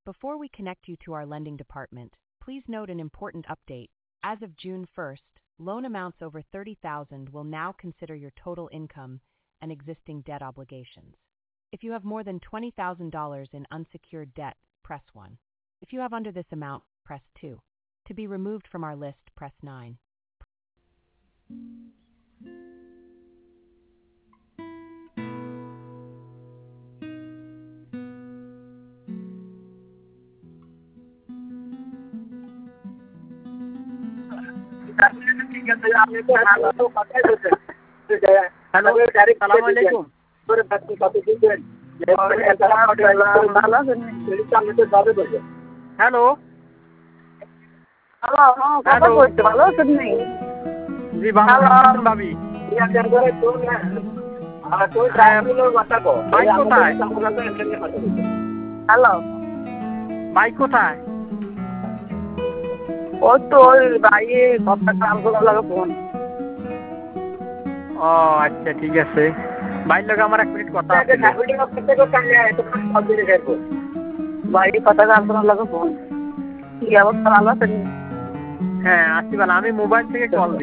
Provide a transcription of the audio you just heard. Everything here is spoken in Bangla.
Before we connect you to our lending department, please note an important update. As of June 1st, loan amounts over $30,000 will now consider your total income and existing debt obligations. If you have more than $20,000 in unsecured debt, press 1. If you have under this amount, press 2. To be removed from our list, press 9. Hello, সালাম আলাইকুম। হ্যালো, ভালো আছেন নি? জি ভালো আছেন ভাবি? ভাই কোথায়? হ্যালো, ভাই কোথায়? ওই তো ওই ভাইয়ে কথা কাম করার লাগে ফোন। ও আচ্ছা ঠিক আছে। ভাইয়ের লগে আমার 1 মিনিট কথা আছে। ভাই কথা কাম করার লাগে ফোন। কি অবস্থা, ভালো আছেন? হ্যাঁ আছি ভালো। আমি মোবাইল থেকে কল